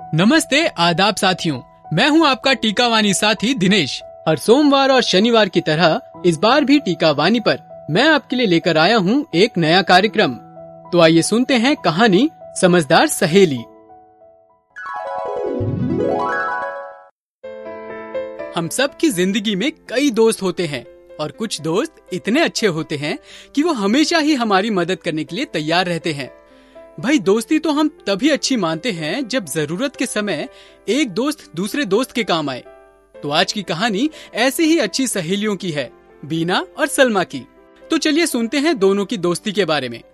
नमस्ते आदाब साथियों, मैं हूं आपका टीकावानी साथी दिनेश। हर सोमवार और शनिवार की तरह इस बार भी टीकावानी पर मैं आपके लिए लेकर आया हूं एक नया कार्यक्रम। तो आइए सुनते हैं कहानी समझदार सहेली। हम सब की जिंदगी में कई दोस्त होते हैं और कुछ दोस्त इतने अच्छे होते हैं कि वो हमेशा ही हमारी मदद करने के लिए तैयार रहते हैं। भाई, दोस्ती तो हम तभी अच्छी मानते हैं जब जरूरत के समय एक दोस्त दूसरे दोस्त के काम आए। तो आज की कहानी ऐसे ही अच्छी सहेलियों की है, बीना और सलमा की। तो चलिए सुनते हैं दोनों की दोस्ती के बारे में।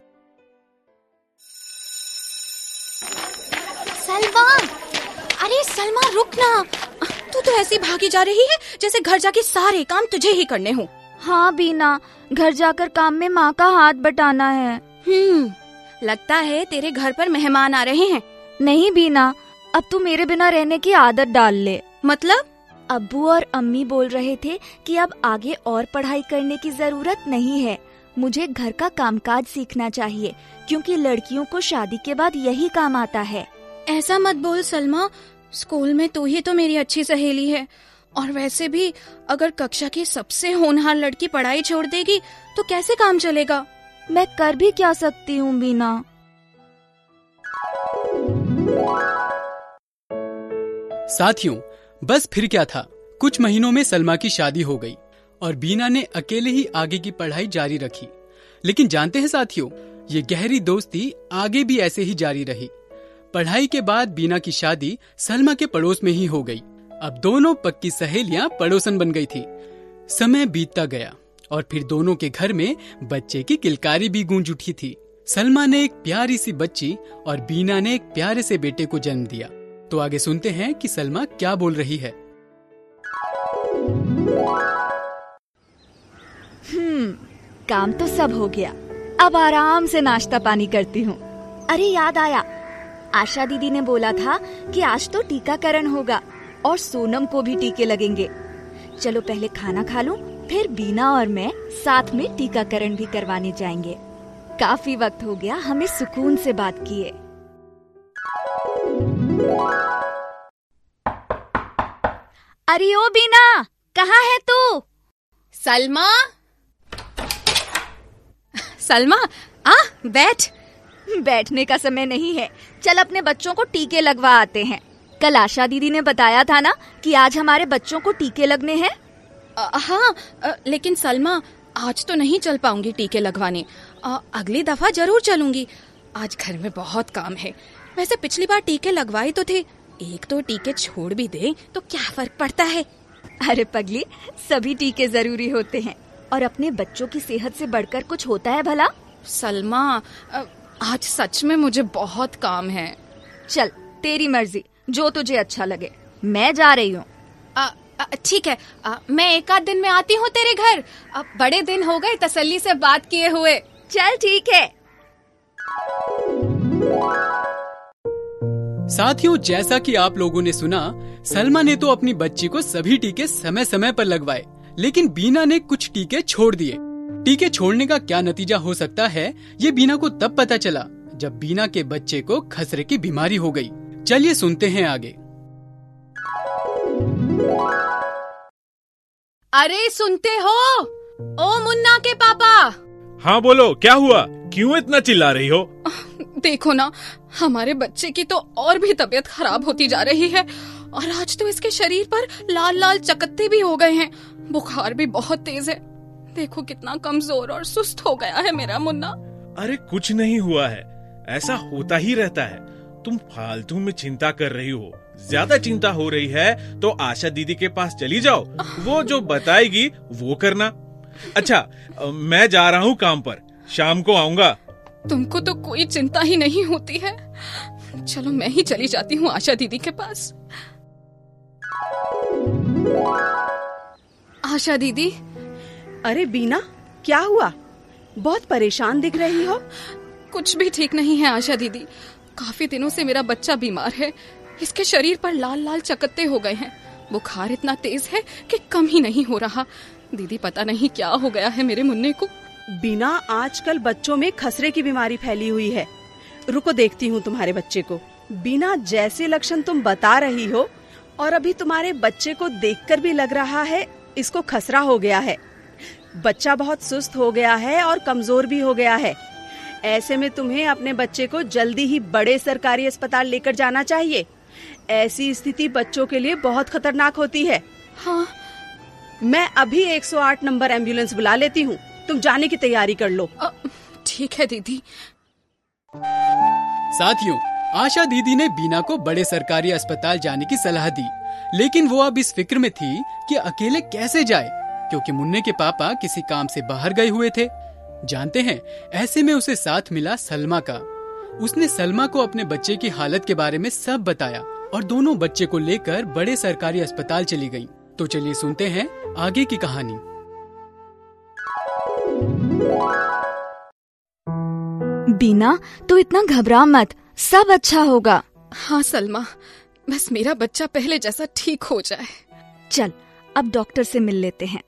सलमा, अरे सलमा रुक ना, तू तो ऐसी भागी जा रही है जैसे घर जाके सारे काम तुझे ही करने हो। हाँ बीना, घर जाकर काम में माँ का हाथ बटाना है। लगता है तेरे घर पर मेहमान आ रहे हैं। नहीं बीना, अब तू मेरे बिना रहने की आदत डाल ले। मतलब? अब्बू और अम्मी बोल रहे थे कि अब आगे और पढ़ाई करने की जरूरत नहीं है, मुझे घर का कामकाज सीखना चाहिए क्योंकि लड़कियों को शादी के बाद यही काम आता है। ऐसा मत बोल सलमा, स्कूल में तू ही तो मेरी अच्छी सहेली है, और वैसे भी अगर कक्षा की सबसे होनहार लड़की पढ़ाई छोड़ देगी तो कैसे काम चलेगा? मैं कर भी क्या सकती हूँ बीना। साथियों, बस फिर क्या था, कुछ महीनों में सलमा की शादी हो गई और बीना ने अकेले ही आगे की पढ़ाई जारी रखी। लेकिन जानते हैं साथियों, ये गहरी दोस्ती आगे भी ऐसे ही जारी रही। पढ़ाई के बाद बीना की शादी सलमा के पड़ोस में ही हो गई। अब दोनों पक्की सहेलियां पड़ोसन बन गई थी। समय बीतता गया और फिर दोनों के घर में बच्चे की किलकारी भी गूंज उठी थी। सलमा ने एक प्यारी सी बच्ची और बीना ने एक प्यारे से बेटे को जन्म दिया। तो आगे सुनते हैं कि सलमा क्या बोल रही है। काम तो सब हो गया, अब आराम से नाश्ता पानी करती हूँ। अरे याद आया, आशा दीदी ने बोला था कि आज तो टीकाकरण होगा और सोनम को भी टीके लगेंगे। चलो पहले खाना खा लूं, फिर बीना और मैं साथ में टीकाकरण भी करवाने जाएंगे। काफी वक्त हो गया हमें सुकून से बात किए। अरे ओ बीना, कहाँ है तू? सलमा, सलमा आ बैठ। बैठने का समय नहीं है, चल अपने बच्चों को टीके लगवा आते हैं। कल आशा दीदी ने बताया था ना कि आज हमारे बच्चों को टीके लगने हैं। हाँ, लेकिन सलमा आज तो नहीं चल पाऊंगी टीके लगवाने। अगली दफा जरूर चलूंगी, आज घर में बहुत काम है। वैसे पिछली बार टीके लगवाए तो थे, एक तो टीके छोड़ भी दे तो क्या फर्क पड़ता है। अरे पगली, सभी टीके जरूरी होते हैं और अपने बच्चों की सेहत से बढ़कर कुछ होता है भला? सलमा, आज सच में मुझे बहुत काम है। चल तेरी मर्जी, जो तुझे अच्छा लगे। मैं जा रही हूँ। ठीक है, मैं एक आध दिन में आती हूँ तेरे घर। बड़े दिन हो गए तसल्ली से बात किए हुए। चल ठीक है। साथियों, जैसा कि आप लोगों ने सुना, सलमा ने तो अपनी बच्ची को सभी टीके समय समय पर लगवाए, लेकिन बीना ने कुछ टीके छोड़ दिए। टीके छोड़ने का क्या नतीजा हो सकता है, ये बीना को तब पता चला जब बीना के बच्चे को खसरे की बीमारी हो गई। चलिए सुनते हैं आगे। अरे सुनते हो, ओ मुन्ना के पापा। हाँ बोलो, क्या हुआ? क्यों इतना चिल्ला रही हो? देखो ना, हमारे बच्चे की तो और भी तबीयत खराब होती जा रही है और आज तो इसके शरीर पर लाल लाल चकत्ते भी हो गए हैं। बुखार भी बहुत तेज है। देखो कितना कमजोर और सुस्त हो गया है मेरा मुन्ना। अरे कुछ नहीं हुआ है, ऐसा होता ही रहता है। तुम फालतू में चिंता कर रही हो। ज्यादा चिंता हो रही है तो आशा दीदी के पास चली जाओ, वो जो बताएगी वो करना। अच्छा, मैं जा रहा हूँ काम पर, शाम को आऊंगा। तुमको तो कोई चिंता ही नहीं होती है। चलो मैं ही चली जाती हूँ आशा दीदी के पास। आशा दीदी। अरे बीना, क्या हुआ? बहुत परेशान दिख रही हो। कुछ भी ठीक नहीं है आशा दीदी, काफी दिनों से मेरा बच्चा बीमार है। इसके शरीर पर लाल लाल चकत्ते हो गए हैं। बुखार इतना तेज है कि कम ही नहीं हो रहा। दीदी पता नहीं क्या हो गया है मेरे मुन्ने को। बीना, आजकल बच्चों में खसरे की बीमारी फैली हुई है। रुको देखती हूँ तुम्हारे बच्चे को। बिना जैसे लक्षण तुम बता रही हो और अभी तुम्हारे बच्चे को देखकर भी लग रहा है इसको खसरा हो गया है। बच्चा बहुत सुस्त हो गया है और कमजोर भी हो गया है। ऐसे में तुम्हें अपने बच्चे को जल्दी ही बड़े सरकारी अस्पताल लेकर जाना चाहिए। ऐसी स्थिति बच्चों के लिए बहुत खतरनाक होती है। हाँ, मैं अभी 108 नंबर एम्बुलेंस बुला लेती हूँ, तुम जाने की तैयारी कर लो। ठीक है दीदी। साथियों, आशा दीदी ने बीना को बड़े सरकारी अस्पताल जाने की सलाह दी, लेकिन वो अब इस फिक्र में थी कि अकेले कैसे जाए, क्योंकि मुन्ने के पापा किसी काम से बाहर गए हुए थे। जानते हैं, ऐसे में उसे साथ मिला सलमा का। उसने सलमा को अपने बच्चे की हालत के बारे में सब बताया और दोनों बच्चे को लेकर बड़े सरकारी अस्पताल चली गईं। तो चलिए सुनते हैं आगे की कहानी। बीना, तू इतना घबरा मत, सब अच्छा होगा। हाँ सलमा, बस मेरा बच्चा पहले जैसा ठीक हो जाए। चल, अब डॉक्टर से मिल लेते हैं।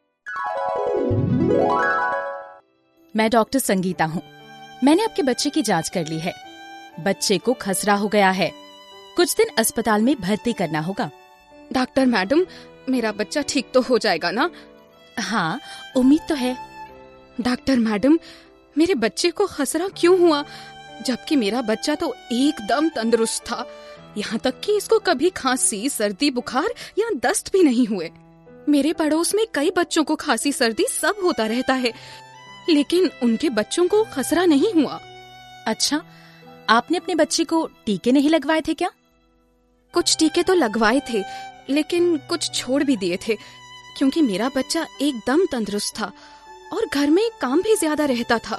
मैं डॉक्टर संगीता हूँ। मैंने आपके बच्चे की जांच कर ली है। बच्चे को खसरा हो गया है, कुछ दिन अस्पताल में भर्ती करना होगा। डॉक्टर मैडम, मेरा बच्चा ठीक तो हो जाएगा ना? हाँ, उम्मीद तो है। डॉक्टर मैडम, मेरे बच्चे को खसरा क्यों हुआ, जबकि मेरा बच्चा तो एकदम तंदुरुस्त था। यहाँ तक कि इसको कभी खांसी, सर्दी, बुखार या दस्त भी नहीं हुए। मेरे पड़ोस में कई बच्चों को खांसी, सर्दी सब होता रहता है, लेकिन उनके बच्चों को खसरा नहीं हुआ। अच्छा, आपने अपने बच्चे को टीके नहीं लगवाए थे क्या? कुछ टीके तो लगवाए थे, लेकिन कुछ छोड़ भी दिए थे, क्योंकि मेरा बच्चा एकदम तंदुरुस्त था और घर में काम भी ज्यादा रहता था।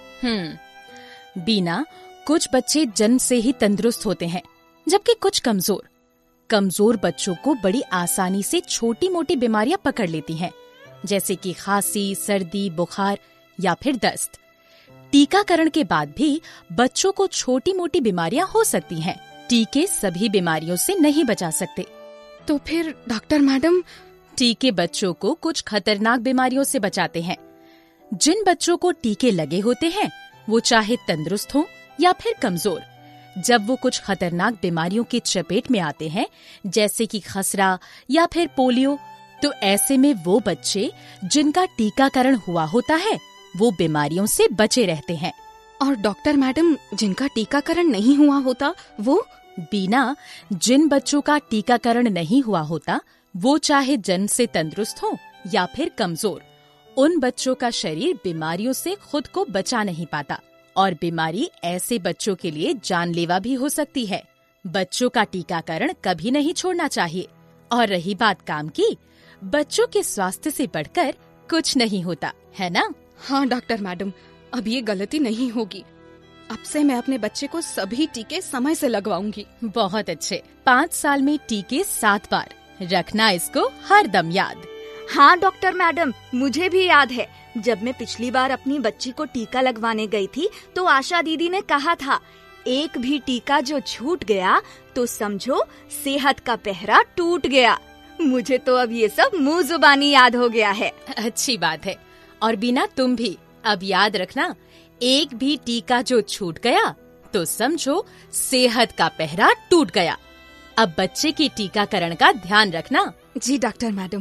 बीना, कुछ बच्चे जन्म से ही तंदुरुस्त होते हैं, जबकि कुछ कमजोर। कमजोर बच्चों को बड़ी आसानी से छोटी मोटी बीमारियां पकड़ लेती हैं, जैसे कि खांसी, सर्दी, बुखार या फिर दस्त। टीकाकरण के बाद भी बच्चों को छोटी मोटी बीमारियां हो सकती हैं। टीके सभी बीमारियों से नहीं बचा सकते। तो फिर डॉक्टर मैडम, टीके बच्चों को कुछ खतरनाक बीमारियों से बचाते हैं। जिन बच्चों को टीके लगे होते हैं, वो चाहे तंदुरुस्त हो या फिर कमजोर, जब वो कुछ खतरनाक बीमारियों की चपेट में आते हैं, जैसे कि खसरा या फिर पोलियो, तो ऐसे में वो बच्चे जिनका टीकाकरण हुआ होता है, वो बीमारियों से बचे रहते हैं। और डॉक्टर मैडम, जिनका टीकाकरण नहीं हुआ होता वो? बीना, जिन बच्चों का टीकाकरण नहीं हुआ होता, वो चाहे जन्म से तंदुरुस्त हो या फिर कमजोर, उन बच्चों का शरीर बीमारियों से खुद को बचा नहीं पाता और बीमारी ऐसे बच्चों के लिए जानलेवा भी हो सकती है। बच्चों का टीकाकरण कभी नहीं छोड़ना चाहिए। और रही बात काम की, बच्चों के स्वास्थ्य से बढ़कर कुछ नहीं होता, है ना? हाँ डॉक्टर मैडम, अब ये गलती नहीं होगी। अब से मैं अपने बच्चे को सभी टीके समय से लगवाऊंगी। बहुत अच्छे। 5 साल में टीके 7 बार, रखना इसको हर दम याद। हाँ डॉक्टर मैडम, मुझे भी याद है, जब मैं पिछली बार अपनी बच्ची को टीका लगवाने गई थी तो आशा दीदी ने कहा था, एक भी टीका जो छूट गया तो समझो सेहत का पहरा टूट गया। मुझे तो अब ये सब मुंह जुबानी याद हो गया है। अच्छी बात है। और बीना, तुम भी अब याद रखना, एक भी टीका जो छूट गया तो समझो सेहत का पहरा टूट गया। अब बच्चे के टीकाकरण का ध्यान रखना। जी डॉक्टर मैडम।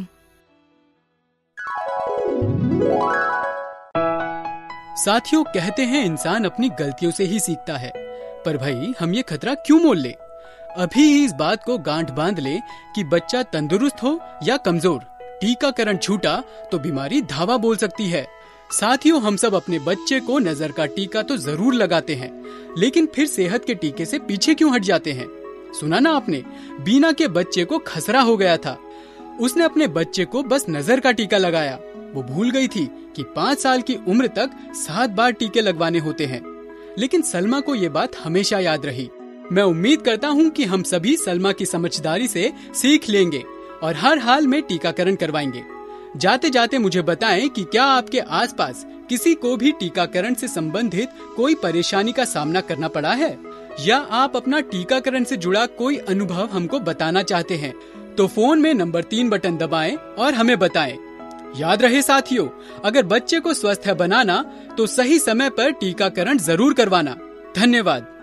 साथियों, कहते हैं इंसान अपनी गलतियों से ही सीखता है, पर भाई हम ये खतरा क्यों मोल ले? अभी ही इस बात को गांठ बांध ले कि बच्चा तंदुरुस्त हो या कमजोर, टीकाकरण छूटा तो बीमारी धावा बोल सकती है। साथियों, हम सब अपने बच्चे को नजर का टीका तो जरूर लगाते हैं, लेकिन फिर सेहत के टीके से पीछे क्यों हट जाते हैं? सुना ना आपने, बीना के बच्चे को खसरा हो गया था। उसने अपने बच्चे को बस नजर का टीका लगाया। वो भूल गई थी कि 5 साल की उम्र तक 7 बार टीके लगवाने होते हैं। लेकिन सलमा को ये बात हमेशा याद रही। मैं उम्मीद करता हूँ कि हम सभी सलमा की समझदारी से सीख लेंगे और हर हाल में टीकाकरण करवाएंगे। जाते जाते मुझे बताएं कि क्या आपके आसपास किसी को भी टीकाकरण से संबंधित कोई परेशानी का सामना करना पड़ा है, या आप अपना टीकाकरण से जुड़ा कोई अनुभव हमको बताना चाहते हैं, तो फोन में नंबर 3 बटन दबाएं और हमें बताएं। याद रहे साथियों, अगर बच्चे को स्वस्थ बनाना तो सही समय पर टीकाकरण जरूर करवाना। धन्यवाद।